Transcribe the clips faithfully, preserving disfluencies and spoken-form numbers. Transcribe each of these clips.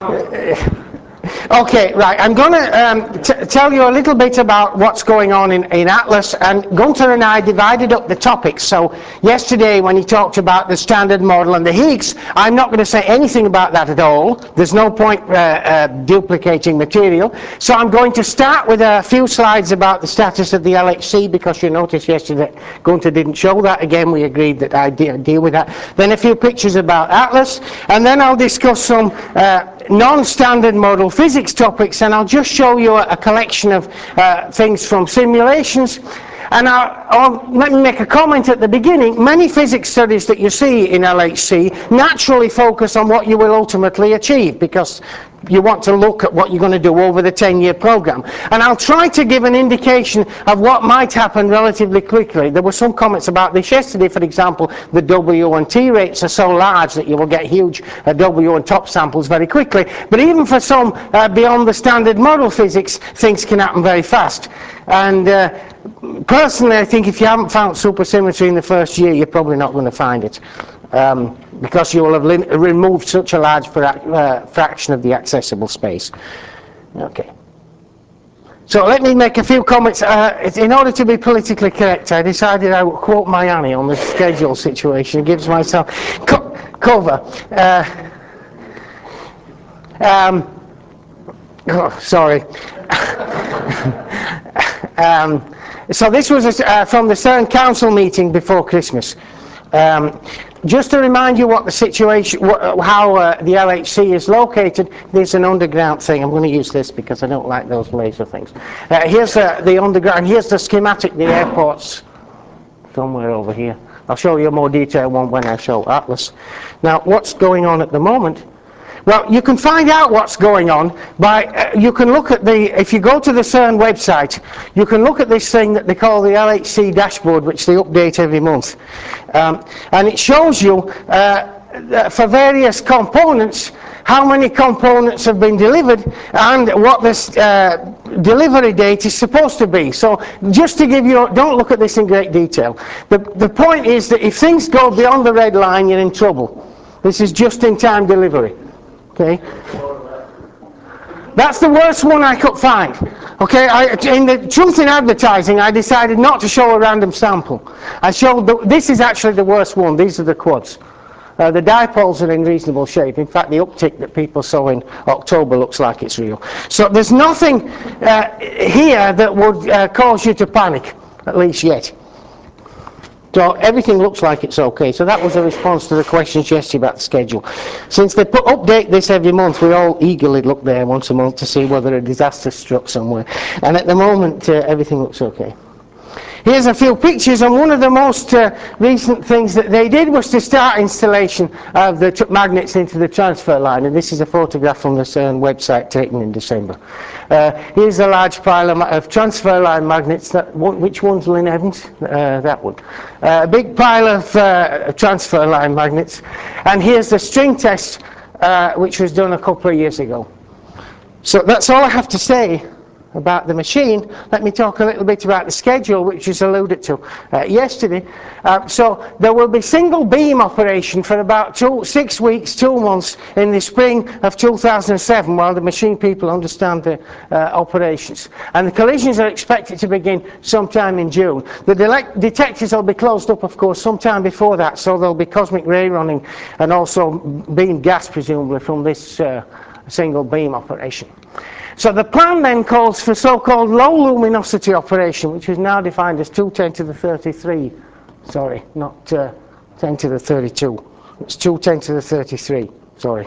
Okay, right, I'm going to um, t tell you a little bit about what's going on in, in Atlas, and Gunther and I divided up the topics. So yesterday when he talked about the Standard Model and the Higgs, I'm not going to say anything about that at all. There's no point uh, uh, duplicating material. So I'm going to start with a few slides about the status of the L H C, because you noticed yesterday Gunther didn't show that. Again, we agreed that I'd de deal with that. Then a few pictures about Atlas, and then I'll discuss some uh, non-standard model physics topics, and I'll just show you a, a collection of uh, things from simulations. And I'll, I'll, let me make a comment at the beginning. Many physics studies that you see in L H C naturally focus on what you will ultimately achieve, because you want to look at what you're going to do over the ten-year program. And I'll try to give an indication of what might happen relatively quickly. There were some comments about this yesterday. For example, the W and T rates are so large that you will get huge uh, W and top samples very quickly. But even for some uh, beyond the standard model physics, things can happen very fast. And uh, personally, I think if you haven't found supersymmetry in the first year, you're probably not going to find it. Um, because you will have removed such a large fra uh, fraction of the accessible space. Okay. So let me make a few comments. Uh, in order to be politically correct, I decided I would quote my Annie on the schedule situation. It gives myself co cover. Uh, um, oh, sorry. um, so this was a, uh, from the CERN Council meeting before Christmas. Um, just to remind you what the situation, wh how uh, the L H C is located, there's an underground thing. I'm going to use this because I don't like those laser things. Uh, here's uh, the underground, here's the schematic, the airport's somewhere over here. I'll show you a more detailed one when I show Atlas. Now, what's going on at the moment? Well, you can find out what's going on by, uh, you can look at the, if you go to the CERN website, you can look at this thing that they call the L H C dashboard, which they update every month. Um, and it shows you, uh, for various components, how many components have been delivered and what this uh, delivery date is supposed to be. So just to give you, don't look at this in great detail. The, the point is that if things go beyond the red line, you're in trouble. This is just-in-time delivery. Okay, that's the worst one I could find. Okay, I, in the truth in advertising, I decided not to show a random sample. I showed the, this is actually the worst one. These are the quads. Uh, the dipoles are in reasonable shape. In fact, the uptick that people saw in October looks like it's real. So there's nothing uh, here that would uh, cause you to panic, at least yet. So everything looks like it's okay. So that was a response to the questions yesterday about the schedule. Since they put, update this every month, we all eagerly look there once a month to see whether a disaster struck somewhere. And at the moment, uh, everything looks okay. Here's a few pictures, and one of the most uh, recent things that they did was to start installation of the t magnets into the transfer line, and this is a photograph from the CERN website taken in December. Uh, here's a large pile of, of transfer line magnets. That one, which one's Lynn Evans? Uh, that one. Uh, a big pile of uh, transfer line magnets, and here's the string test, uh, which was done a couple of years ago. So that's all I have to say about the machine. Let me talk a little bit about the schedule, which is alluded to uh, yesterday. Uh, so there will be single beam operation for about two, six weeks, two months in the spring of two thousand seven, while the machine people understand the uh, operations. And the collisions are expected to begin sometime in June. The detectors will be closed up, of course, sometime before that, so there'll be cosmic ray running and also beam gas, presumably, from this uh, single beam operation. So the plan then calls for so-called low luminosity operation, which is now defined as two ten to the thirty-three. Sorry, not uh, ten to the thirty-two. It's two ten to the thirty-three. Sorry.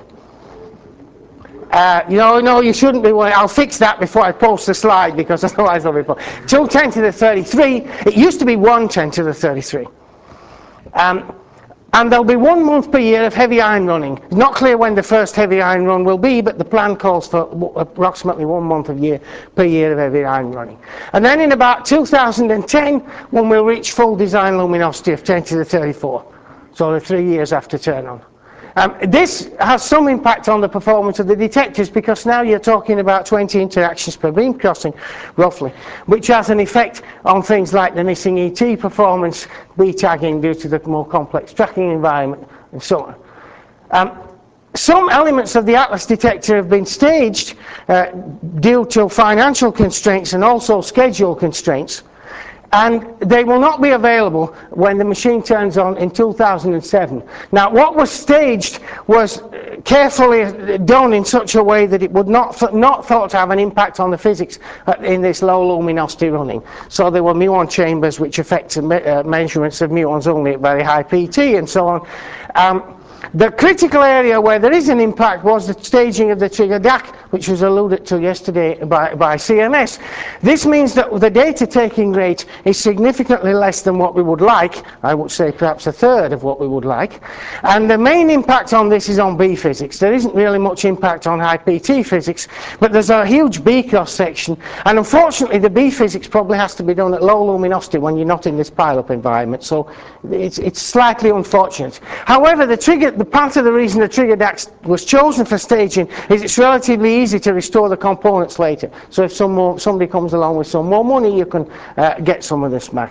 Uh, you know, no, you shouldn't be worried. I'll fix that before I post the slide, because otherwise I'll be two ten to the thirty-three. It used to be one ten to the thirty-three. Um, And there'll be one month per year of heavy iron running. It's not clear when the first heavy iron run will be, but the plan calls for approximately one month of year per year of heavy iron running. And then in about two thousand ten, when we'll reach full design luminosity of ten to the thirty-four, so the three years after turn on. Um, this has some impact on the performance of the detectors, because now you're talking about twenty interactions per beam crossing, roughly, which has an effect on things like the missing E T performance, B tagging due to the more complex tracking environment, and so on. Um, some elements of the ATLAS detector have been staged uh, due to financial constraints and also schedule constraints, and they will not be available when the machine turns on in two thousand seven. Now, what was staged was carefully done in such a way that it would not, not thought to have an impact on the physics in this low luminosity running. So there were muon chambers which affected me uh, measurements of muons only at very high P T and so on. Um, The critical area where there is an impact was the staging of the trigger D A C, which was alluded to yesterday by, by C M S. This means that the data taking rate is significantly less than what we would like. I would say perhaps a third of what we would like. And the main impact on this is on B physics. There isn't really much impact on high P T physics, but there's a huge B cross section. And unfortunately, the B physics probably has to be done at low luminosity when you're not in this pile-up environment. So it's, it's slightly unfortunate. However, the trigger The part of the reason the trigger D A C was chosen for staging is it's relatively easy to restore the components later. So if some more, somebody comes along with some more money, you can uh, get some of this back.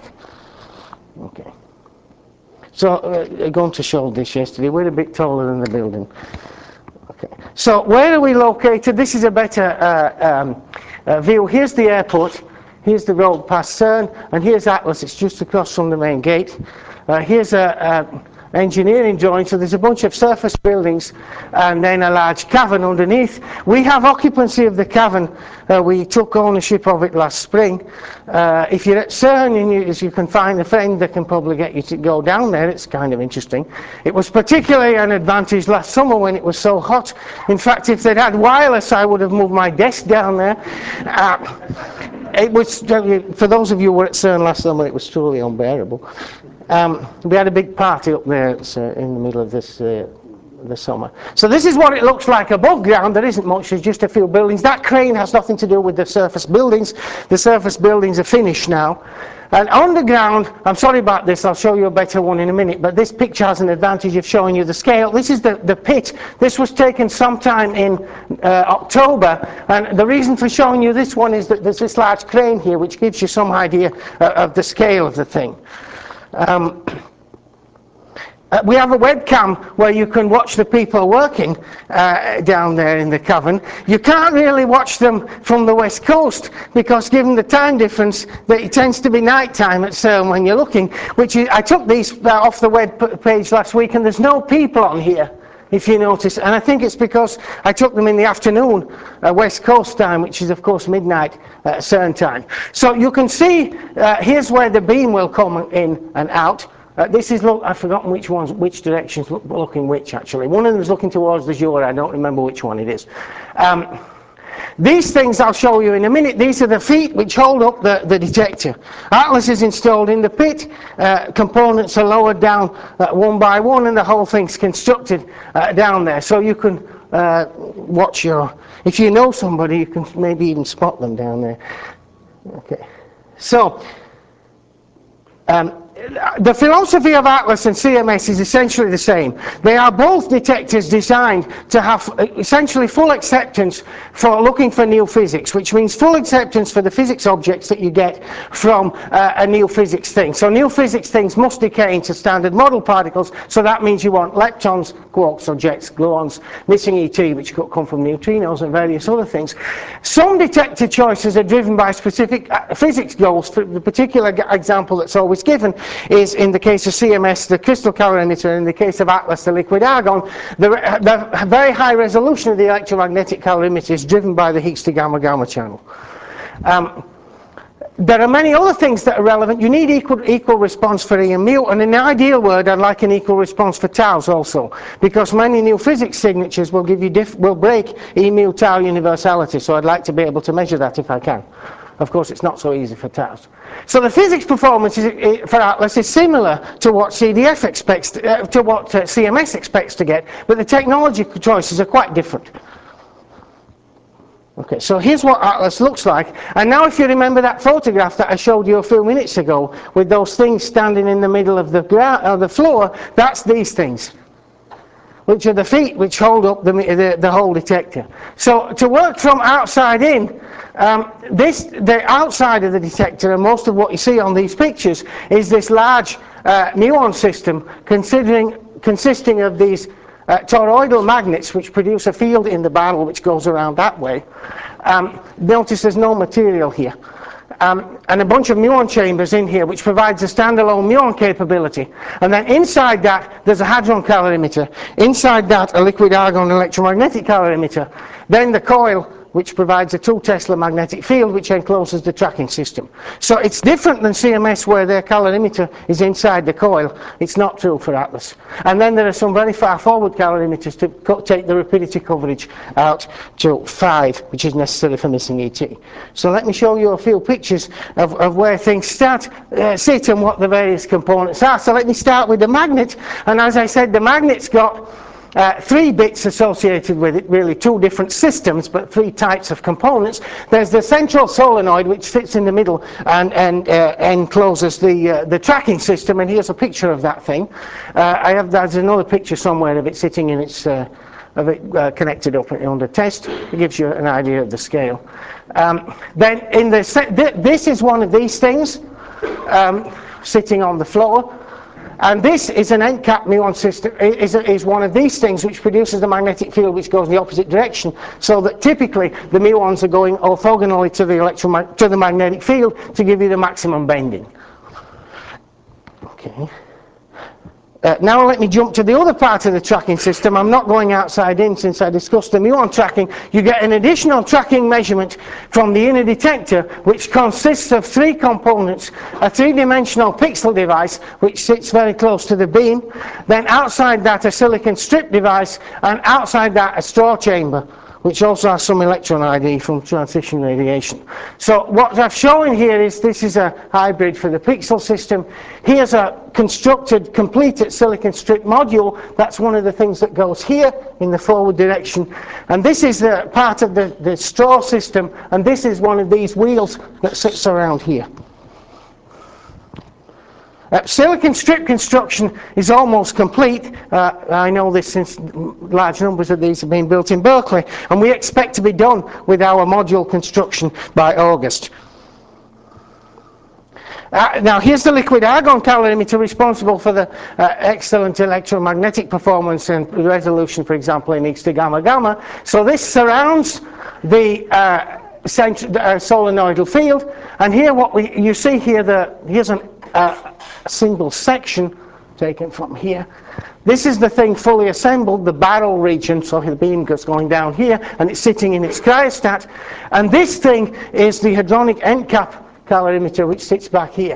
Okay. So uh, going to show this yesterday. We're a bit taller than the building. Okay. So where are we located? This is a better uh, um, uh, view. Here's the airport. Here's the road past CERN, and here's ATLAS. It's just across from the main gate. Uh, here's a, a engineering drawing. So there's a bunch of surface buildings and then a large cavern underneath. We have occupancy of the cavern. Uh, we took ownership of it last spring. Uh, if you're at CERN and you, you can find a friend that can probably get you to go down there, it's kind of interesting. It was particularly an advantage last summer when it was so hot. In fact, if they'd had wireless, I would have moved my desk down there. Uh, it was, for those of you who were at CERN last summer, it was truly unbearable. Um, we had a big party up there uh, in the middle of this uh, the summer. So this is what it looks like above ground. There isn't much, there's just a few buildings. That crane has nothing to do with the surface buildings. The surface buildings are finished now. And underground, I'm sorry about this, I'll show you a better one in a minute, but this picture has an advantage of showing you the scale. This is the, the pit. This was taken sometime in uh, October, and the reason for showing you this one is that there's this large crane here which gives you some idea uh, of the scale of the thing. Um, uh, we have a webcam where you can watch the people working uh, down there in the cavern. You can't really watch them from the west coast because given the time difference, that it tends to be night time at CERN when you're looking, which is, I took these uh, off the web page last week and there's no people on here, if you notice, and I think it's because I took them in the afternoon, uh, west coast time, which is of course midnight uh, CERN time. So you can see, uh, here's where the beam will come in and out. Uh, this is, look, I've forgotten which ones, which directions look, looking which actually. One of them is looking towards the Jura, I don't remember which one it is. Um, These things I'll show you in a minute. These are the feet which hold up the, the detector. ATLAS is installed in the pit. Uh, components are lowered down uh, one by one and the whole thing's constructed uh, down there. So you can uh, watch your, if you know somebody, you can maybe even spot them down there. Okay. So, um, the philosophy of ATLAS and C M S is essentially the same. They are both detectors designed to have essentially full acceptance for looking for new physics, which means full acceptance for the physics objects that you get from uh, a new physics thing. So new physics things must decay into standard model particles, so that means you want leptons, quarks or jets, gluons, missing E T, which could come from neutrinos and various other things. Some detector choices are driven by specific uh, physics goals. For the particular example that's always given is, in the case of C M S, the crystal calorimeter, and in the case of ATLAS, the liquid argon. The, the very high resolution of the electromagnetic calorimeter is driven by the Higgs to gamma gamma channel. Um, there are many other things that are relevant. You need equal, equal response for E and mu, and in the ideal world, I'd like an equal response for taus also, because many new physics signatures will give you diff will break E mu tau universality. So I'd like to be able to measure that if I can. Of course, it's not so easy for taus. So the physics performance is, for ATLAS is similar to what C D F expects, to, uh, to what uh, C M S expects to get, but the technology choices are quite different. Okay, so here's what ATLAS looks like. And now if you remember that photograph that I showed you a few minutes ago with those things standing in the middle of the, uh, the floor, that's these things, which are the feet which hold up the, the, the whole detector. So to work from outside in, um, this, the outside of the detector, and most of what you see on these pictures, is this large uh, muon system considering, consisting of these uh, toroidal magnets which produce a field in the barrel which goes around that way. Um, notice there's no material here. Um, and a bunch of muon chambers in here which provides a standalone muon capability. And then inside that there's a hadron calorimeter. Inside that a liquid argon electromagnetic calorimeter. Then the coil which provides a two Tesla magnetic field which encloses the tracking system. So it's different than C M S where their calorimeter is inside the coil. It's not true for Atlas. And then there are some very far forward calorimeters to co take the rapidity coverage out to five, which is necessary for missing E T. So let me show you a few pictures of, of where things start, uh, sit and what the various components are. So let me start with the magnet. And as I said, the magnet's got Uh, three bits associated with it, really two different systems, but three types of components. There's the central solenoid, which sits in the middle and, and uh, encloses the, uh, the tracking system, and here's a picture of that thing. Uh, I have, there's another picture somewhere of it sitting in its, uh, of it uh, connected up under test. It gives you an idea of the scale. Um, then in the, th this is one of these things um, sitting on the floor. And this is an end cap muon system, is, is one of these things which produces the magnetic field which goes in the opposite direction, so that typically the muons are going orthogonally to the, electromag to the magnetic field to give you the maximum bending. Okay. Uh, now let me jump to the other part of the tracking system. I'm not going outside in since I discussed the muon tracking. You get an additional tracking measurement from the inner detector which consists of three components. A three-dimensional pixel device which sits very close to the beam. Then outside that a silicon strip device, and outside that a straw chamber which also has some electron I D from transition radiation. So what I've shown here is this is a hybrid for the pixel system. Here's a constructed, completed silicon strip module. That's one of the things that goes here in the forward direction. And this is the part of the, the straw system, and this is one of these wheels that sits around here. Uh, silicon strip construction is almost complete. Uh, I know this since large numbers of these have been built in Berkeley, and we expect to be done with our module construction by August. Uh, now here's the liquid argon calorimeter responsible for the uh, excellent electromagnetic performance and resolution, for example, in X to gamma gamma. So this surrounds the uh, cent uh, solenoidal field, and here what we you see here the here's an uh, a single section taken from here. This is the thing fully assembled, the barrel region, so the beam goes going down here and it's sitting in its cryostat, and this thing is the hadronic end cap calorimeter which sits back here.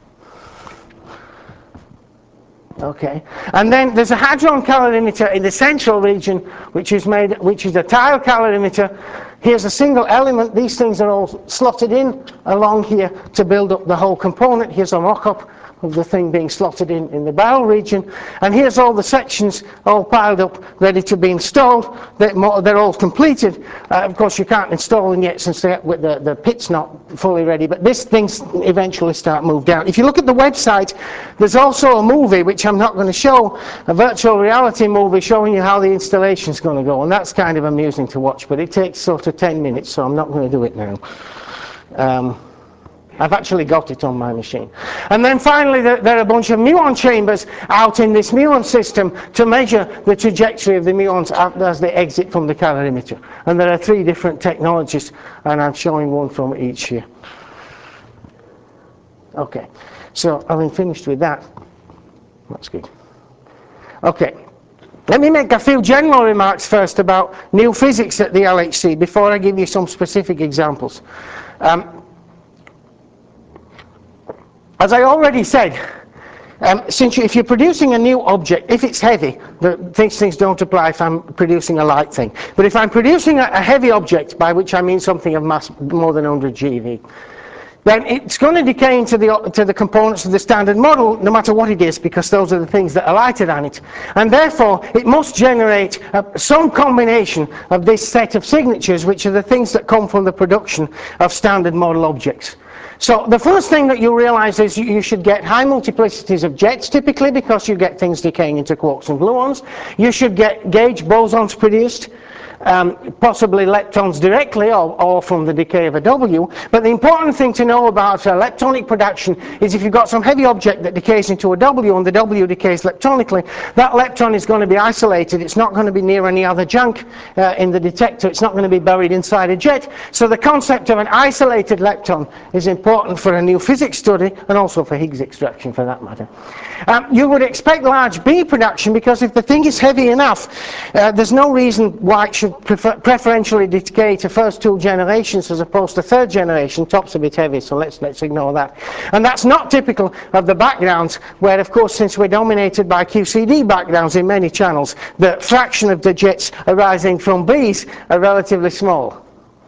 Okay, and then there's a hadron calorimeter in the central region which is made which is a tile calorimeter. Here's a single element. These things are all slotted in along here to build up the whole component. Here's a mock-up of the thing being slotted in in the barrel region, and here's all the sections all piled up ready to be installed. They're, more, they're all completed. Uh, of course you can't install them yet since the, the, the pit's not fully ready, but this things eventually start moved down. If you look at the website, there's also a movie which I'm not going to show, a virtual reality movie showing you how the installation is going to go, and that's kind of amusing to watch, but it takes sort of ten minutes, so I'm not going to do it now. Um, I've actually got it on my machine. And then finally there, there are a bunch of muon chambers out in this muon system to measure the trajectory of the muons as they exit from the calorimeter. And there are three different technologies, and I'm showing one from each here. Okay, so having finished with that, that's good. Okay, let me make a few general remarks first about new physics at the L H C before I give you some specific examples. Um, As I already said, um, since you, if you're producing a new object, if it's heavy, the, these things don't apply if I'm producing a light thing. But if I'm producing a, a heavy object, by which I mean something of mass more than one hundred G eV, then it's going to decay into the, to the components of the standard model, no matter what it is, because those are the things that are lighted on it. And therefore, it must generate uh, some combination of this set of signatures, which are the things that come from the production of standard model objects. So the first thing that you realize is you, you should get high multiplicities of jets typically, because you get things decaying into quarks and gluons. You should get gauge bosons produced. um, possibly leptons directly or, or from the decay of a W. But the important thing to know about uh, leptonic production is if you've got some heavy object that decays into a W and the W decays leptonically, that lepton is going to be isolated. It's not going to be near any other junk uh, in the detector. It's not going to be buried inside a jet. So the concept of an isolated lepton is important for a new physics study and also for Higgs extraction for that matter. Um, you would expect large B production because if the thing is heavy enough, uh, there's no reason why it should prefer preferentially decay to first two generations as opposed to third generation. Top's a bit heavy, so let's, let's ignore that. And that's not typical of the backgrounds where, of course, since we're dominated by Q C D backgrounds in many channels, the fraction of the jets arising from Bs are relatively small.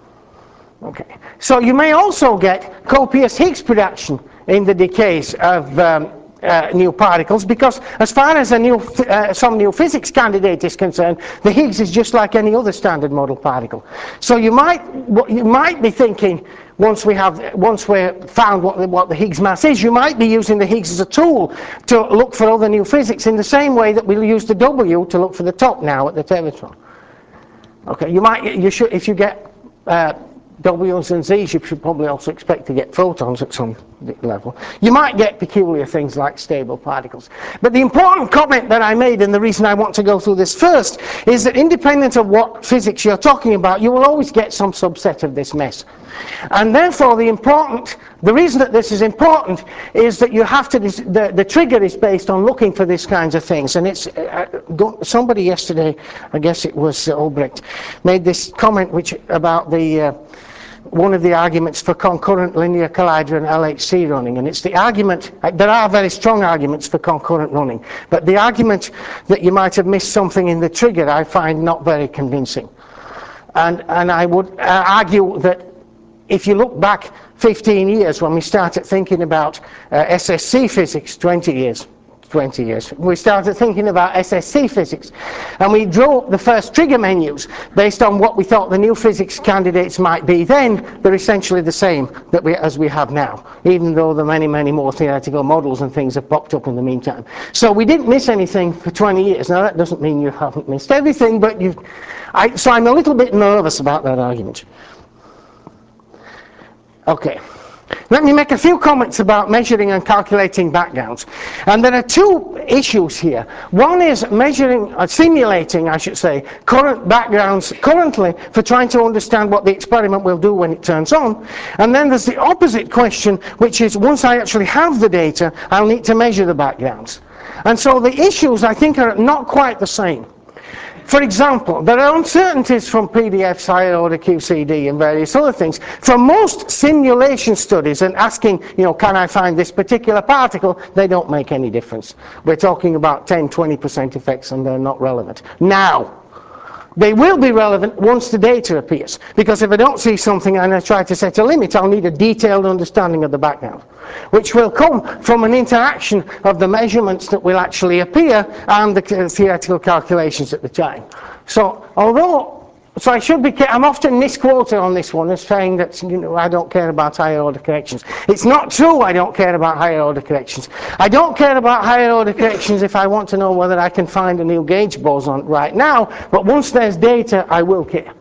Okay. So you may also get copious Higgs production in the decays of um, uh, new particles because as far as a new, uh, some new physics candidate is concerned, the Higgs is just like any other standard model particle. So you might, you might be thinking, once we have, once we've found what the, what the Higgs mass is, you might be using the Higgs as a tool to look for other new physics in the same way that we'll use the W to look for the top now at the tevitron. Okay, you might, you should, if you get uh, W's and Z's, you should probably also expect to get photons at some level. You might get peculiar things like stable particles. But the important comment that I made, and the reason I want to go through this first, is that independent of what physics you're talking about, you will always get some subset of this mess. And therefore the important, the reason that this is important is that you have to, the, the trigger is based on looking for these kinds of things. And it's, uh, somebody yesterday, I guess it was uh, Albrecht, made this comment which about the, uh, one of the arguments for concurrent linear collider and L H C running, and it's the argument, there are very strong arguments for concurrent running, but the argument that you might have missed something in the trigger I find not very convincing. And, and I would uh, argue that if you look back fifteen years when we started thinking about uh, S S C physics, twenty years, twenty years, we started thinking about S S C physics, and we drew up the first trigger menus based on what we thought the new physics candidates might be then. They're essentially the same that we, as we have now, even though the many, many more theoretical models and things have popped up in the meantime. So we didn't miss anything for twenty years. Now that doesn't mean you haven't missed everything, but you, I, so I'm a little bit nervous about that argument. Okay. Let me make a few comments about measuring and calculating backgrounds. And there are two issues here. One is measuring, or simulating, I should say, current backgrounds currently for trying to understand what the experiment will do when it turns on. And then there's the opposite question, which is once I actually have the data, I'll need to measure the backgrounds. And so the issues, I think, are not quite the same. For example, there are uncertainties from P D Fs, higher order Q C D and various other things. From most simulation studies and asking, you know, can I find this particular particle, they don't make any difference. We're talking about ten, twenty percent effects and they're not relevant. Now, they will be relevant once the data appears, because if I don't see something and I try to set a limit, I'll need a detailed understanding of the background, which will come from an interaction of the measurements that will actually appear and the theoretical calculations at the time. So, although, so I should be, I'm often misquoted on this one as saying that, you know, I don't care about higher order corrections. It's not true I don't care about higher order corrections. I don't care about higher order corrections if I want to know whether I can find a new gauge boson right now, but once there's data, I will care.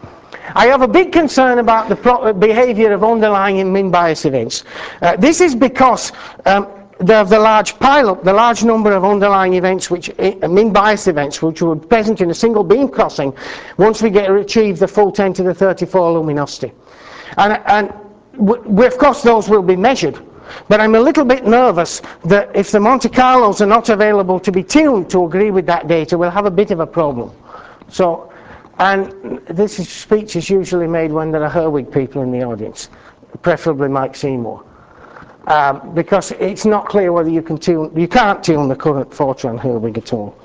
I have a big concern about the pro behavior of underlying min bias events. Uh, this is because um, the, the large pileup, the large number of underlying events, which uh, min bias events, which were present in a single beam crossing, once we get achieve the full ten to the thirty-four luminosity. And, and we, of course those will be measured, but I'm a little bit nervous that if the Monte Carlos are not available to be tuned to agree with that data, we'll have a bit of a problem. So, and this is, speech is usually made when there are Herwig people in the audience, preferably Mike Seymour. Um, because it's not clear whether you can tune, you can't tune the current Fortran Herwig at all.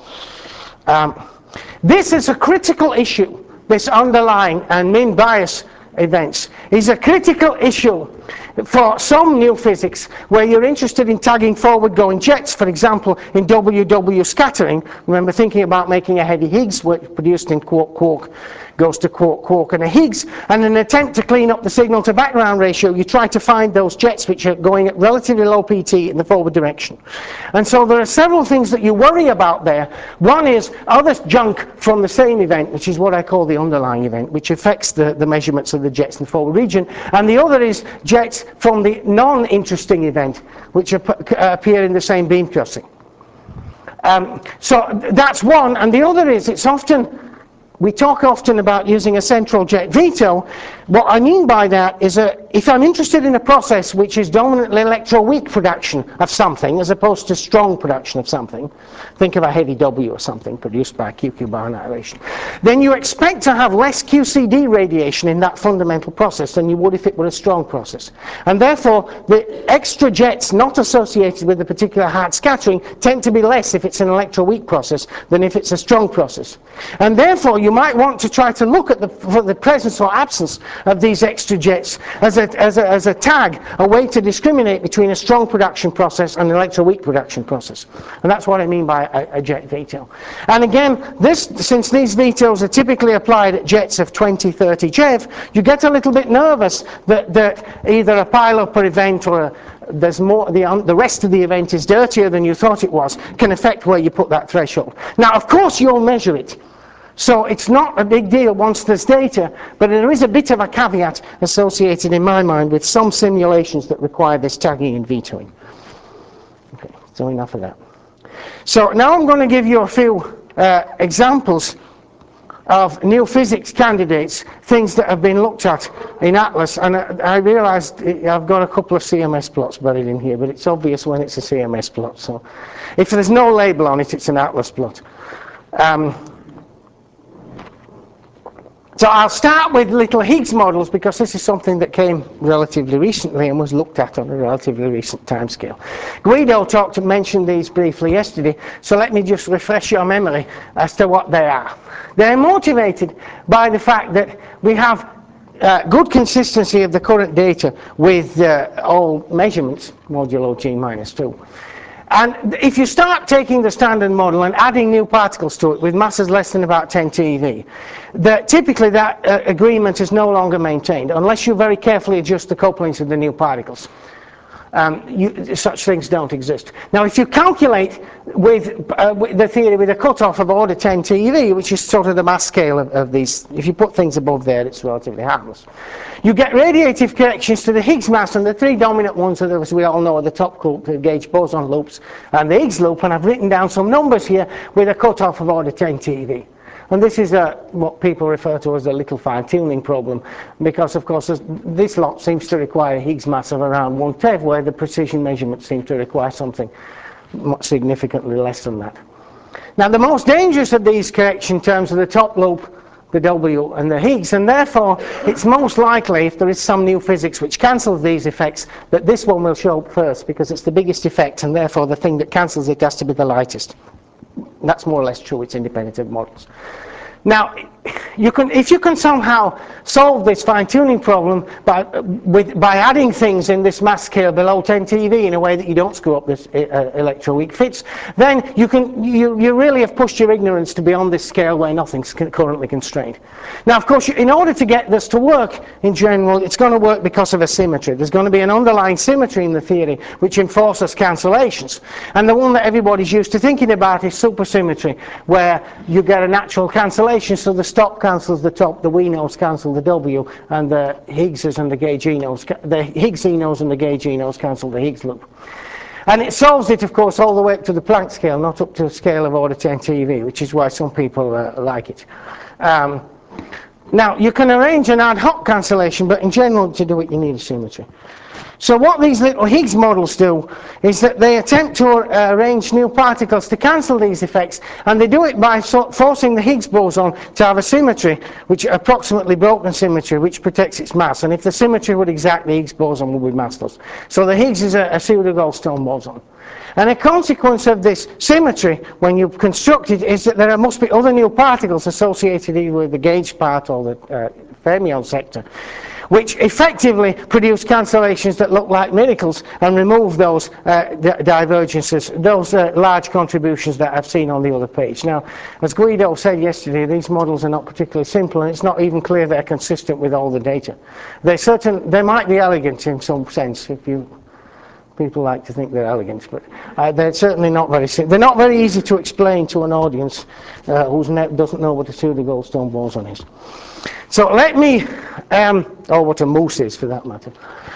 Um, this is a critical issue, this underlying and min bias events is a critical issue for some new physics where you're interested in tagging forward-going jets, for example, in W W scattering. Remember thinking about making a heavy Higgs produced in quark-quark goes to quark-quark and a Higgs, and in an attempt to clean up the signal to background ratio, you try to find those jets which are going at relatively low P T in the forward direction. And so there are several things that you worry about there. One is other junk from the same event, which is what I call the underlying event, which affects the, the measurements of the jets in the forward region, and the other is jets from the non-interesting event, which appear in the same beam crossing. Um, so that's one, and the other is it's often, we talk often about using a central jet veto. What I mean by that is that if I'm interested in a process which is dominantly electroweak production of something as opposed to strong production of something, think of a heavy W or something produced by a Q Q bar annihilation, then you expect to have less Q C D radiation in that fundamental process than you would if it were a strong process. And therefore, the extra jets not associated with the particular hard scattering tend to be less if it's an electroweak process than if it's a strong process. And therefore, you might want to try to look at the, for the presence or absence of these extra jets as a, as, a, as a tag, a way to discriminate between a strong production process and an electroweak production process. And that's what I mean by a, a jet veto. And again, this, since these vetoes are typically applied at jets of twenty, thirty J E V, you get a little bit nervous that, that either a pile-up or event or a, there's more, the, um, the rest of the event is dirtier than you thought it was, can affect where you put that threshold. Now, of course, you'll measure it. So it's not a big deal once there's data, but there is a bit of a caveat associated in my mind with some simulations that require this tagging and vetoing. Okay, so enough of that. So now I'm going to give you a few uh, examples of new physics candidates, things that have been looked at in ATLAS, and I, I realized I've got a couple of C M S plots buried in here, but it's obvious when it's a C M S plot, so if there's no label on it, it's an ATLAS plot. Um, So I'll start with little Higgs models because this is something that came relatively recently and was looked at on a relatively recent timescale. Guido talked and mentioned these briefly yesterday, so let me just refresh your memory as to what they are. They're motivated by the fact that we have uh, good consistency of the current data with uh, all measurements, modulo G minus two. And if you start taking the standard model and adding new particles to it with masses less than about ten TeV, that typically that uh, agreement is no longer maintained unless you very carefully adjust the couplings of the new particles. Um, you, such things don't exist. Now, if you calculate with, uh, with the theory with a cutoff of order ten TeV, which is sort of the mass scale of, of these, if you put things above there, it's relatively harmless. You get radiative corrections to the Higgs mass, and the three dominant ones, as we all know, are the top loop, the gauge boson loops, and the Higgs loop, and I've written down some numbers here with a cutoff of order ten TeV. And this is a, what people refer to as a little fine-tuning problem, because of course this lot seems to require a Higgs mass of around one TeV, where the precision measurements seem to require something significantly less than that. Now, the most dangerous of these correction terms are the top loop, the W, and the Higgs, and therefore it's most likely, if there is some new physics which cancels these effects, that this one will show up first, because it's the biggest effect, and therefore the thing that cancels it has to be the lightest. That's more or less true, it's independent of models. Now, you can, if you can somehow solve this fine-tuning problem by, with, by adding things in this mass scale below ten TeV in a way that you don't screw up this uh, electroweak fits, then you, can, you, you really have pushed your ignorance to beyond this scale where nothing's currently constrained. Now, of course, in order to get this to work in general, it's going to work because of a symmetry. There's going to be an underlying symmetry in the theory which enforces cancellations. And the one that everybody's used to thinking about is supersymmetry, where you get a natural cancellation. So the stop cancels the top, the Wienose cancel the W, and the Higgses and the gauge Enos, the Higgs Enos and the gauge Enos cancel the Higgs loop. And it solves it, of course, all the way up to the Planck scale, not up to a scale of order ten TeV, which is why some people uh, like it. Um, now, you can arrange an ad hoc cancellation, but in general, to do it, you need a symmetry. So what these little Higgs models do is that they attempt to uh, arrange new particles to cancel these effects, and they do it by so forcing the Higgs boson to have a symmetry, which approximately broken symmetry, which protects its mass. And if the symmetry would exact, the Higgs boson would be massless. So the Higgs is a, a pseudo-Goldstone boson. And a consequence of this symmetry, when you construct it, is that there must be other new particles associated either with the gauge part or the uh, fermion sector, which effectively produce cancellations that look like miracles and remove those uh, divergences, those uh, large contributions that I've seen on the other page. Now, as Guido said yesterday, these models are not particularly simple, and it's not even clear they're consistent with all the data. They're certain, they might be elegant in some sense, if you people like to think they're elegant, but uh, they're certainly not very simple. They're not very easy to explain to an audience uh, who doesn't know what a pseudo-Goldstone boson is. So let me, um, or what a mousse is for that matter.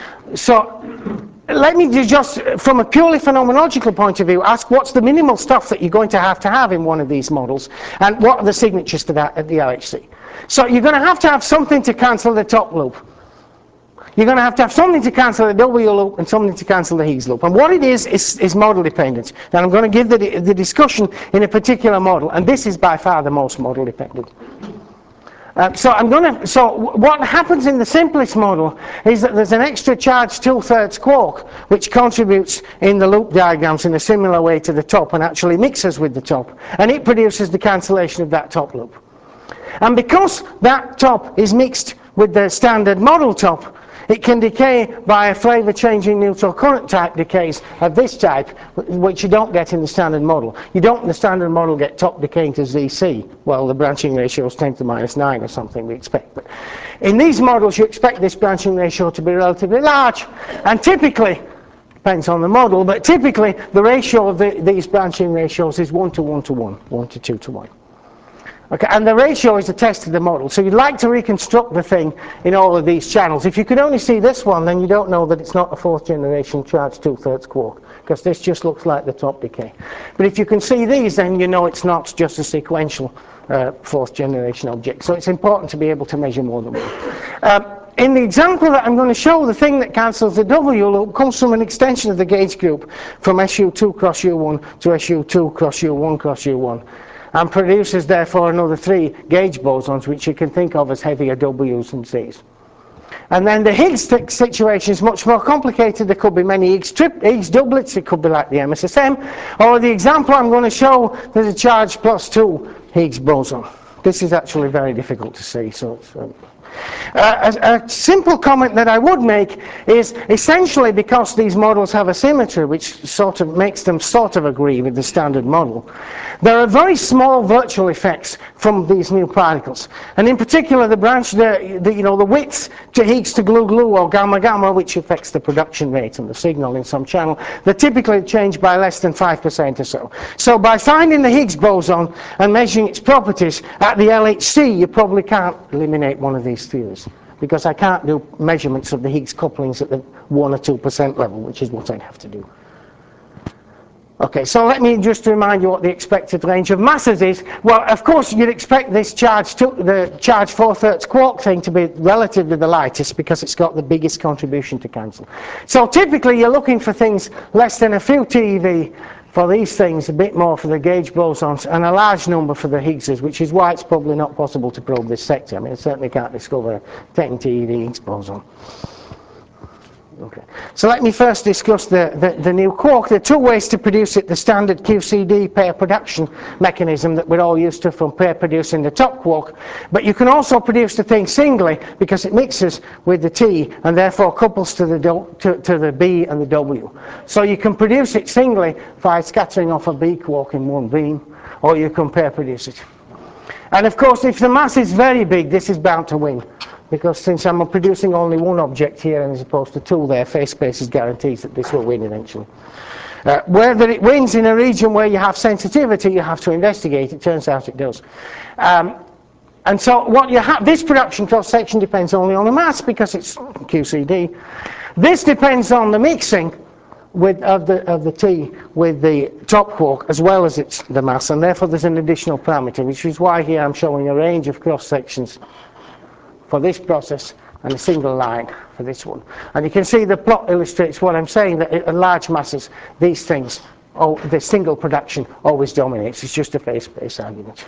So let me just, from a purely phenomenological point of view, ask what's the minimal stuff that you're going to have to have in one of these models, and what are the signatures to that at the L H C. So you're going to have to have something to cancel the top loop. You're going to have to have something to cancel the W loop and something to cancel the Higgs loop. And what it is, is, is model dependent. And I'm going to give the, the discussion in a particular model, and this is by far the most model dependent. Uh, so I'm going to, so what happens in the simplest model is that there's an extra charged two-thirds quark which contributes in the loop diagrams in a similar way to the top and actually mixes with the top, and it produces the cancellation of that top loop. And because that top is mixed with the standard model top, it can decay by a flavor changing neutral current type decays of this type, which you don't get in the standard model. You don't in the standard model get top decaying to Z C. Well, the branching ratio is ten to the minus nine or something we expect. But in these models, you expect this branching ratio to be relatively large. And typically, depends on the model, but typically the ratio of the, these branching ratios is one to one to one, one to two to one. Okay, and the ratio is a test of the model. So you'd like to reconstruct the thing in all of these channels. If you could only see this one, then you don't know that it's not a fourth generation charged two-thirds quark, because this just looks like the top decay. But if you can see these, then you know it's not just a sequential uh, fourth generation object. So it's important to be able to measure more than one. Um, in the example that I'm going to show, the thing that cancels the W loop comes from an extension of the gauge group from S U two cross U one to S U two cross U one cross U one. And produces therefore another three gauge bosons, which you can think of as heavier W's and C's. And then the Higgs situation is much more complicated. There could be many Higgs, trip, Higgs doublets, it could be like the M S S M, or the example I'm going to show, there's a charge plus two Higgs boson. This is actually very difficult to see. So it's, um, Uh, a, a simple comment that I would make is essentially because these models have a symmetry which sort of makes them sort of agree with the standard model, there are very small virtual effects from these new particles, and in particular the branch, the, the you know the width to Higgs to glue glue or gamma gamma, which affects the production rate and the signal in some channel, they typically change by less than five percent or so. So by finding the Higgs boson and measuring its properties at the L H C, you probably can't eliminate one of these theories, because I can't do measurements of the Higgs couplings at the one or two percent level, which is what I'd have to do. Okay, so let me just remind you what the expected range of masses is. Well, of course, you'd expect this charge, to, the charge four-thirds quark thing to be relatively the lightest because it's got the biggest contribution to cancel. So typically, you're looking for things less than a few TeV for these things, a bit more for the gauge bosons, and a large number for the Higgses, which is why it's probably not possible to probe this sector. I mean, I certainly can't discover a ten TeV Higgs boson. Okay. So let me first discuss the, the, the new quark. There are two ways to produce it: the standard Q C D pair production mechanism that we're all used to from pair producing the top quark, but you can also produce the thing singly because it mixes with the T and therefore couples to the, do, to, to the B and the W. So you can produce it singly by scattering off a B quark in one beam, or you can pair produce it. And of course, if the mass is very big, this is bound to win, because since I'm producing only one object here and as opposed to two there, phase space is guarantees that this will win eventually. Uh, whether it wins in a region where you have sensitivity, you have to investigate. It turns out it does. Um, and so what you have, this production cross section depends only on the mass because it's Q C D. This depends on the mixing with of the of the T with the top quark as well as its the mass, and therefore there's an additional parameter, which is why here I'm showing a range of cross sections for this process and a single line for this one. And you can see the plot illustrates what I'm saying, that at large masses, these things, oh, the single production always dominates. It's just a phase space argument.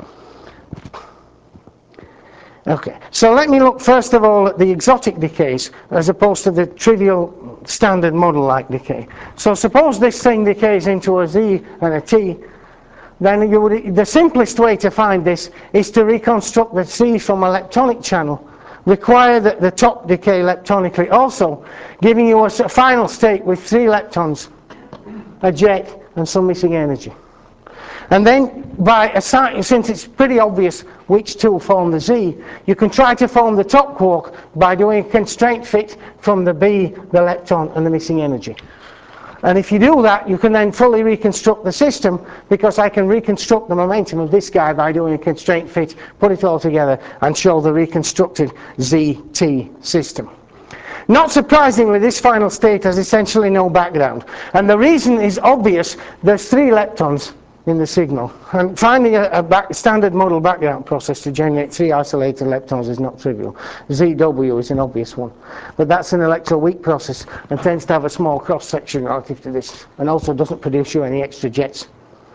Okay, so let me look first of all at the exotic decays as opposed to the trivial standard model-like decay. So suppose this thing decays into a Z and a T, then you would, the simplest way to find this is to reconstruct the C from a leptonic channel require that the top decay leptonically also, giving you a final state with three leptons, a jet, and some missing energy. And then, by assigning, since it's pretty obvious which two form the Z, you can try to form the top quark by doing a constraint fit from the B, the lepton, and the missing energy. And if you do that, you can then fully reconstruct the system, because I can reconstruct the momentum of this guy by doing a constraint fit, put it all together, and show the reconstructed Z T system. Not surprisingly, this final state has essentially no background. And the reason is obvious. There's three leptons in the signal. And finding a, a back, standard model background process to generate three isolated leptons is not trivial. Z W is an obvious one. But that's an electroweak process and tends to have a small cross-section relative to this, and also doesn't produce you any extra jets.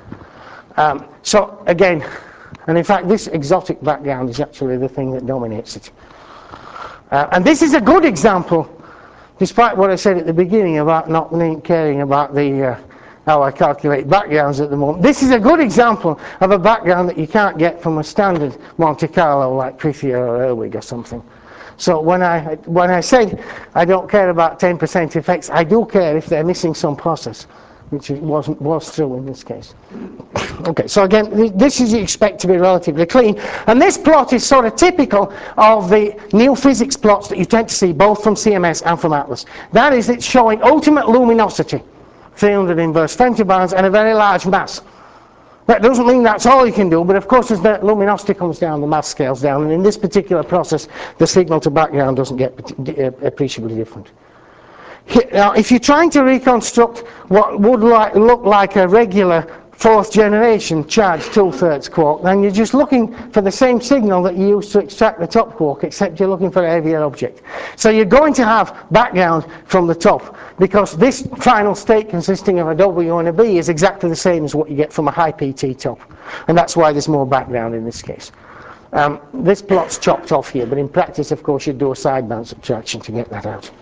Um, so again, and in fact this exotic background is actually the thing that dominates it. Uh, and this is a good example, despite what I said at the beginning about not caring about the uh, how I calculate backgrounds at the moment. This is a good example of a background that you can't get from a standard Monte Carlo like Prithia or Erwig or something. So when I, when I said I don't care about ten percent effects, I do care if they're missing some process, which it wasn't, was true in this case. Okay, so again, this is you expect to be relatively clean. And this plot is sort of typical of the new physics plots that you tend to see both from C M S and from Atlas. That is, it's showing ultimate luminosity, three hundred inverse femtobarns, and a very large mass. That doesn't mean that's all you can do, but of course as the luminosity comes down, the mass scales down, and in this particular process, the signal to background doesn't get appreciably different. Now, if you're trying to reconstruct what would like, look like a regular fourth generation charged two-thirds quark, then you're just looking for the same signal that you used to extract the top quark, except you're looking for a heavier object. So you're going to have background from the top, because this final state consisting of a W and a B is exactly the same as what you get from a high P T top. And that's why there's more background in this case. Um, this plot's chopped off here, but in practice, of course, you'd do a sideband subtraction to get that out.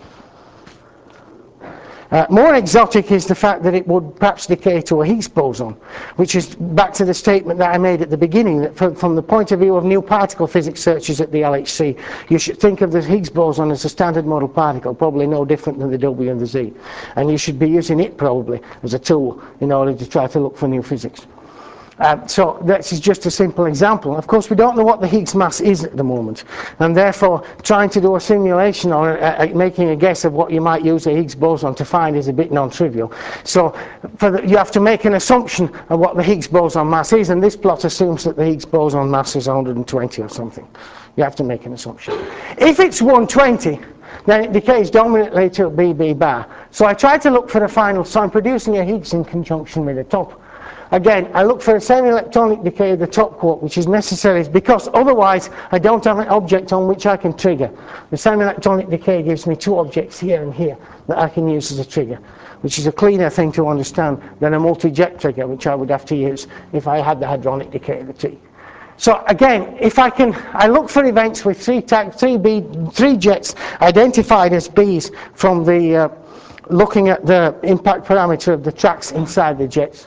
Uh, more exotic is the fact that it would perhaps decay to a Higgs boson, which is back to the statement that I made at the beginning, that from, from the point of view of new particle physics searches at the L H C, you should think of the Higgs boson as a standard model particle, probably no different than the W and the Z. And you should be using it probably as a tool in order to try to look for new physics. Uh, so this is just a simple example. Of course, we don't know what the Higgs mass is at the moment, and therefore trying to do a simulation or a, a, making a guess of what you might use a Higgs boson to find is a bit non-trivial. So for the, you have to make an assumption of what the Higgs boson mass is, and this plot assumes that the Higgs boson mass is one hundred twenty or something. You have to make an assumption. If it's one hundred twenty, then it decays dominantly to B B bar. So I try to look for a final, so I'm producing a Higgs in conjunction with a top. Again, I look for a semi-electronic decay of the top quark, which is necessary because otherwise I don't have an object on which I can trigger. The semi-electronic decay gives me two objects here and here that I can use as a trigger, which is a cleaner thing to understand than a multi-jet trigger, which I would have to use if I had the hadronic decay of the T. So again, if I can, I look for events with three, tag, three, B, three jets identified as B's from the uh, looking at the impact parameter of the tracks inside the jets.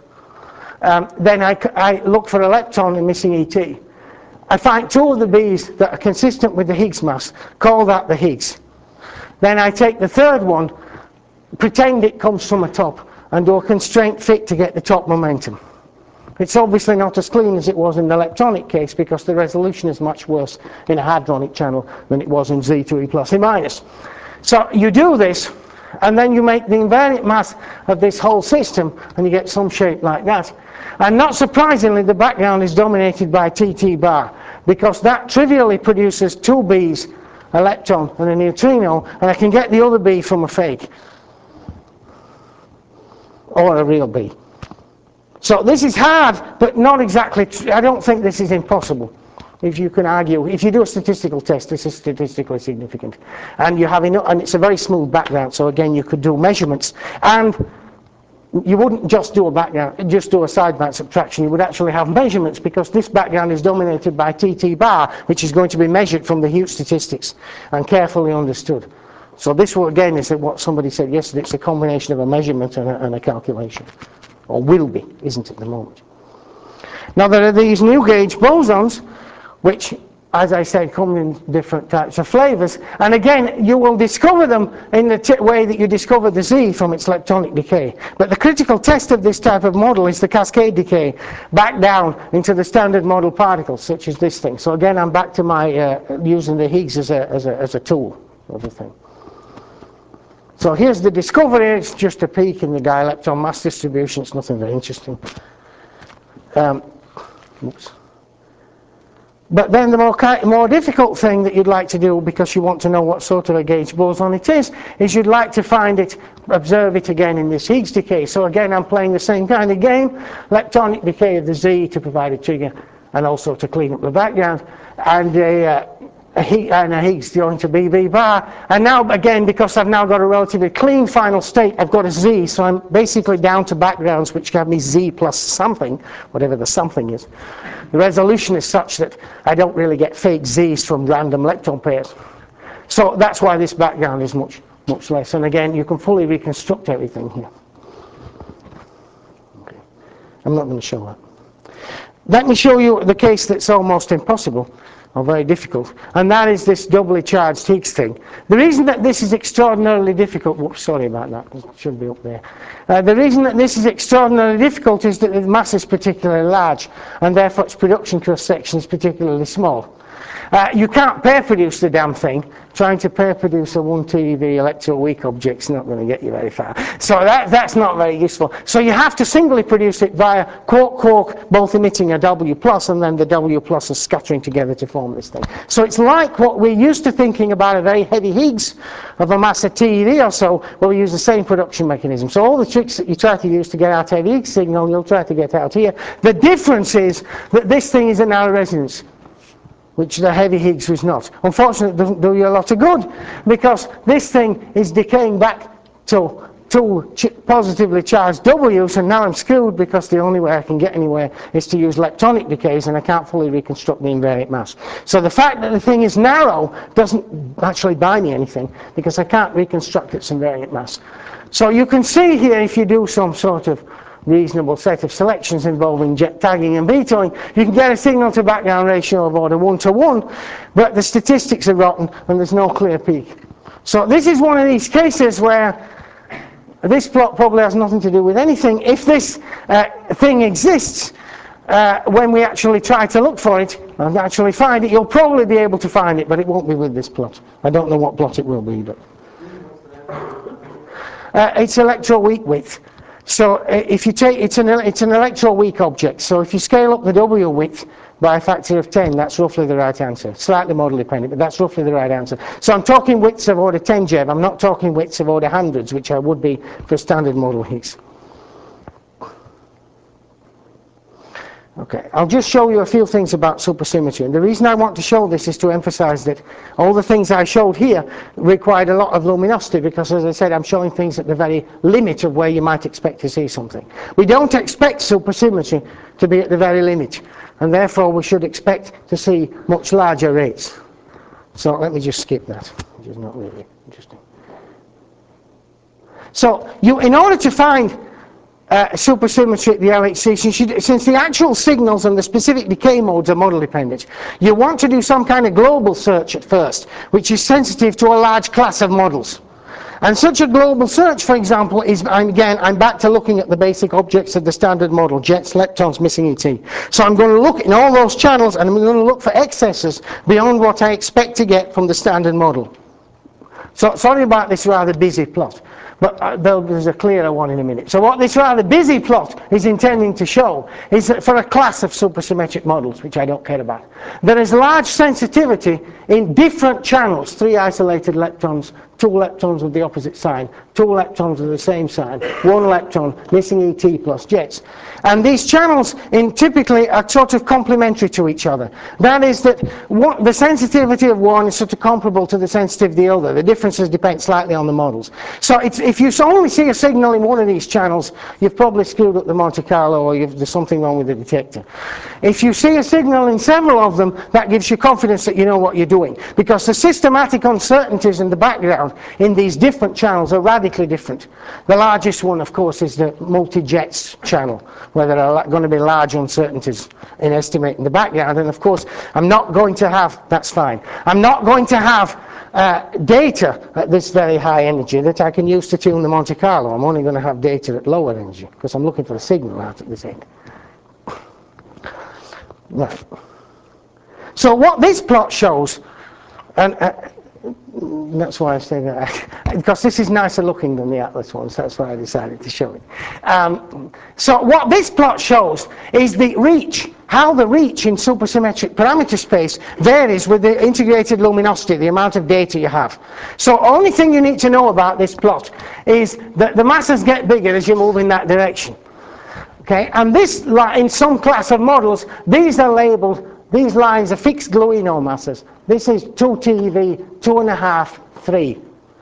Um, then I, I look for a lepton and missing E T. I find two of the B's that are consistent with the Higgs mass, call that the Higgs. Then I take the third one, pretend it comes from a top, and do a constraint fit to get the top momentum. It's obviously not as clean as it was in the leptonic case, because the resolution is much worse in a hadronic channel than it was in Z two E plus E minus. So you do this, and then you make the invariant mass of this whole system, and you get some shape like that. And not surprisingly, the background is dominated by T T bar, because that trivially produces two B's, a lepton and a neutrino, and I can get the other B from a fake, or a real B. So this is hard, but not exactly, tr I don't think this is impossible. If you can argue, if you do a statistical test, this is statistically significant. And you have enough, and it's a very smooth background, so again, you could do measurements. And you wouldn't just do a background, just do a sideband subtraction, you would actually have measurements, because this background is dominated by T T bar, which is going to be measured from the Hughes statistics and carefully understood. So this will, again, is what somebody said yesterday, it's a combination of a measurement and a, and a calculation. Or will be, isn't at the moment. Now there are these new gauge bosons, which as I said, come in different types of flavors. And again, you will discover them in the t way that you discover the Z from its leptonic decay. But the critical test of this type of model is the cascade decay back down into the standard model particles, such as this thing. So again, I'm back to my uh, using the Higgs as a, as a, as a tool of the thing. So here's the discovery. It's just a peak in the dilepton mass distribution. It's nothing very interesting. Um, oops. But then the more, more difficult thing that you'd like to do, because you want to know what sort of a gauge boson it is, is you'd like to find it, observe it again in this Higgs decay. So again, I'm playing the same kind of game, leptonic decay of the Z to provide a trigger and also to clean up the background, and a, uh, a, and a Higgs joined to B B bar. And now again, because I've now got a relatively clean final state, I've got a Z, so I'm basically down to backgrounds which have me Z plus something, whatever the something is. The resolution is such that I don't really get fake Z's from random lepton pairs. So that's why this background is much, much less. And again, you can fully reconstruct everything here. Okay. I'm not going to show that. Let me show you the case that's almost impossible, or very difficult, and that is this doubly charged Higgs thing. The reason that this is extraordinarily difficult, whoops, sorry about that, it should be up there. Uh, the reason that this is extraordinarily difficult is that the mass is particularly large, and therefore its production cross-section is particularly small. Uh, you can't pair produce the damn thing. Trying to pair produce a one T eV electroweak object's not going to get you very far. So that, that's not very useful. So you have to singly produce it via quark-quark, both emitting a W plus, and then the W plus is scattering together to form this thing. So it's like what we're used to thinking about a very heavy Higgs of a mass of T eV or so, where we use the same production mechanism. So all the tricks that you try to use to get out a Higgs signal, you'll try to get out here. The difference is that this thing is a narrow resonance, which the heavy Higgs was not. Unfortunately, it doesn't do you a lot of good, because this thing is decaying back to two ch positively charged W's, and now I'm screwed, because the only way I can get anywhere is to use leptonic decays, and I can't fully reconstruct the invariant mass. So the fact that the thing is narrow doesn't actually buy me anything, because I can't reconstruct its invariant mass. So you can see here, if you do some sort of reasonable set of selections involving jet tagging and vetoing, you can get a signal to background ratio of order one to one, but the statistics are rotten and there's no clear peak. So this is one of these cases where this plot probably has nothing to do with anything. If this uh, thing exists, uh, when we actually try to look for it and actually find it, you'll probably be able to find it, but it won't be with this plot. I don't know what plot it will be, but uh, it's electroweak width. So if you take, it's an, it's an electroweak object, so if you scale up the W width by a factor of ten, that's roughly the right answer. Slightly model dependent, but that's roughly the right answer. So I'm talking widths of order ten J E V, I'm not talking widths of order hundreds, which I would be for a standard model Higgs. Okay, I'll just show you a few things about supersymmetry, and the reason I want to show this is to emphasize that all the things I showed here required a lot of luminosity, because as I said, I'm showing things at the very limit of where you might expect to see something. We don't expect supersymmetry to be at the very limit, and therefore we should expect to see much larger rates. So let me just skip that, which is not really interesting. So you, in order to find Uh, supersymmetry at the L H C, since, you, since the actual signals and the specific decay modes are model dependent, you want to do some kind of global search at first, which is sensitive to a large class of models. And such a global search, for example, is, I'm, again, I'm back to looking at the basic objects of the standard model, jets, leptons, missing E T. So I'm going to look in all those channels, and I'm going to look for excesses beyond what I expect to get from the standard model. So sorry about this rather busy plot, but uh, there's a clearer one in a minute. So what this rather busy plot is intending to show is that for a class of supersymmetric models, which I don't care about, there is large sensitivity in different channels, three isolated leptons, two leptons of the opposite sign, two leptons of the same sign, one lepton, missing E T plus jets. And these channels in typically are sort of complementary to each other. That is that one, the sensitivity of one is sort of comparable to the sensitivity of the other. The difference differences depend slightly on the models. So it's, if you only see a signal in one of these channels, you've probably screwed up the Monte Carlo, or you've, there's something wrong with the detector. If you see a signal in several of them, that gives you confidence that you know what you're doing, because the systematic uncertainties in the background in these different channels are radically different. The largest one, of course, is the multi-jets channel, where there are going to be large uncertainties in estimating the background. And of course, I'm not going to have, that's fine, I'm not going to have uh, data at this very high energy that I can use to tune the Monte Carlo. I'm only going to have data at lower energy, because I'm looking for a signal out at this end. Right. So what this plot shows, and uh, that's why I say that, because this is nicer looking than the Atlas ones, that's why I decided to show it. Um, so what this plot shows is the reach, how the reach in supersymmetric parameter space varies with the integrated luminosity, the amount of data you have. So only thing you need to know about this plot is that the masses get bigger as you move in that direction. Okay, and this, in some class of models, these are labeled, these lines are fixed gluino masses. This is two T V, two and a half, three,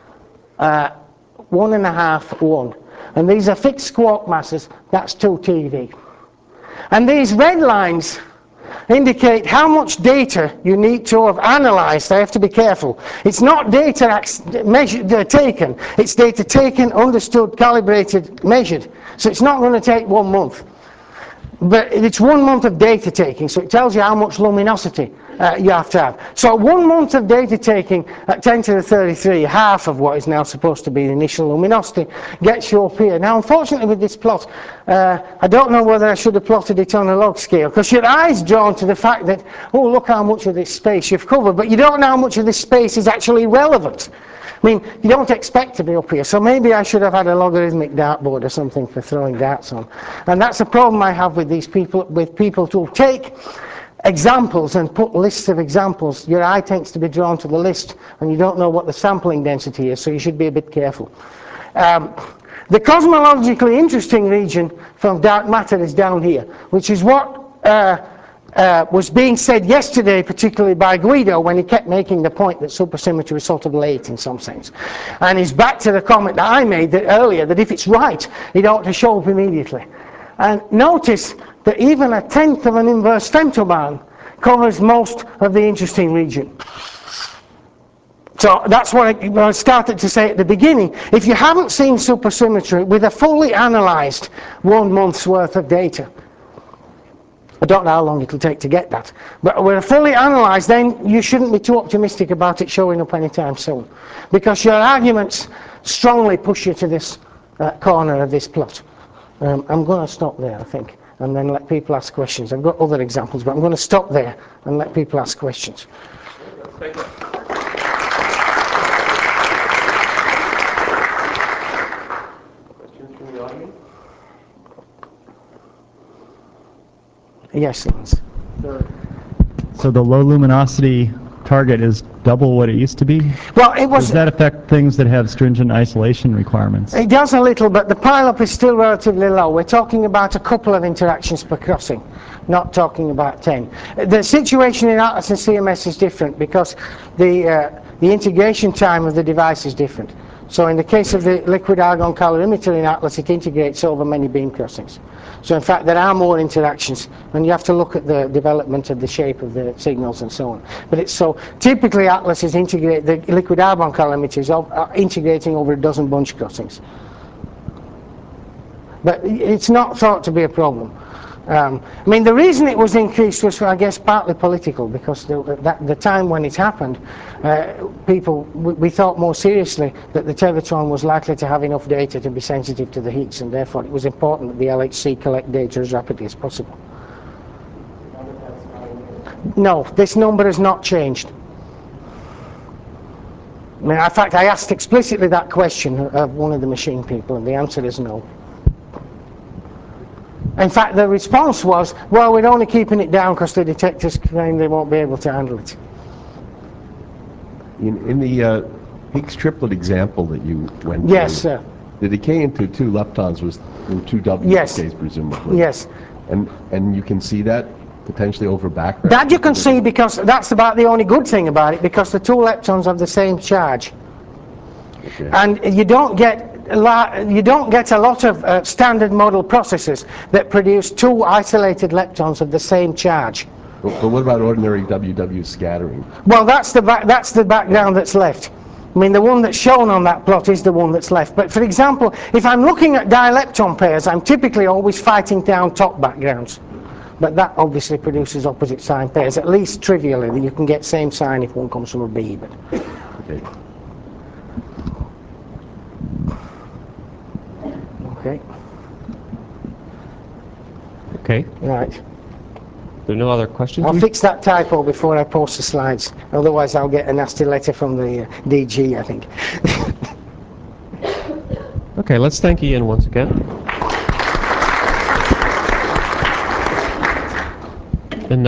uh, one and a half, one. And these are fixed quark masses, that's two T V. And these red lines indicate how much data you need to have analyzed. I have to be careful. It's not data measured, uh, taken, it's data taken, understood, calibrated, measured. So it's not going to take one month. But it's one month of data taking, so it tells you how much luminosity uh, you have to have. So one month of data taking at ten to the thirty-three, half of what is now supposed to be the initial luminosity, gets you up here. Now unfortunately with this plot, uh, I don't know whether I should have plotted it on a log scale, because your eye's drawn to the fact that, oh, look how much of this space you've covered, but you don't know how much of this space is actually relevant. I mean, you don't expect to be up here, so maybe I should have had a logarithmic dartboard or something for throwing darts on. And that's a problem I have with these people, with people to take examples and put lists of examples. Your eye tends to be drawn to the list, and you don't know what the sampling density is, so you should be a bit careful. Um, the cosmologically interesting region from dark matter is down here, which is what uh, Uh, was being said yesterday, particularly by Guido, when he kept making the point that supersymmetry is sort of late in some sense. And he's back to the comment that I made that earlier, that if it's right, it ought to show up immediately. And notice that even a tenth of an inverse femtobarn covers most of the interesting region. So that's what I started to say at the beginning. If you haven't seen supersymmetry with a fully analyzed one month's worth of data, I don't know how long it'll take to get that, but when fully analysed, then you shouldn't be too optimistic about it showing up anytime soon, because your arguments strongly push you to this uh, corner of this plot. Um, I'm going to stop there, I think, and then let people ask questions. I've got other examples, but I'm going to stop there and let people ask questions. Yes, Lance. So the low luminosity target is double what it used to be? Well, it was. Does that affect things that have stringent isolation requirements? It does a little, but the pileup is still relatively low. We're talking about a couple of interactions per crossing, not talking about ten. The situation in Atlas and C M S is different because the uh, the integration time of the device is different. So in the case of the liquid argon calorimeter in Atlas, it integrates over many beam crossings. So in fact there are more interactions, and you have to look at the development of the shape of the signals and so on. But it's so typically Atlas is integrate the liquid argon calorimeters are integrating over a dozen bunch crossings. But it's not thought to be a problem. Um, I mean, the reason it was increased was, I guess, partly political, because the, that, the time when it happened, uh, people, we, we thought more seriously that the Tevatron was likely to have enough data to be sensitive to the heats, and therefore it was important that the L H C collect data as rapidly as possible. No, this number has not changed. I mean, in fact, I asked explicitly that question of one of the machine people, and the answer is no. In fact, the response was, well, we're only keeping it down because the detectors claim they won't be able to handle it. In, in the uh, Higgs triplet example that you went yes, through, sir. the decay into two leptons was in two W yes. decays, presumably. Yes. And, and you can see that potentially over background? That you can see, because that's about the only good thing about it, because the two leptons have the same charge. Okay. And you don't get a lot, you don't get a lot of uh, standard model processors that produce two isolated leptons of the same charge. But, but what about ordinary W W scattering? Well, that's the back, that's the background that's left. I mean, the one that's shown on that plot is the one that's left. But for example, if I'm looking at dilepton pairs, I'm typically always fighting down top backgrounds. But that obviously produces opposite sign pairs, at least trivially. You can get same sign if one comes from a B. But Okay. okay, Okay. right. There are no other questions? I'll We- fix that typo before I post the slides. Otherwise, I'll get a nasty letter from the uh, D G, I think. Okay, let's thank Ian once again.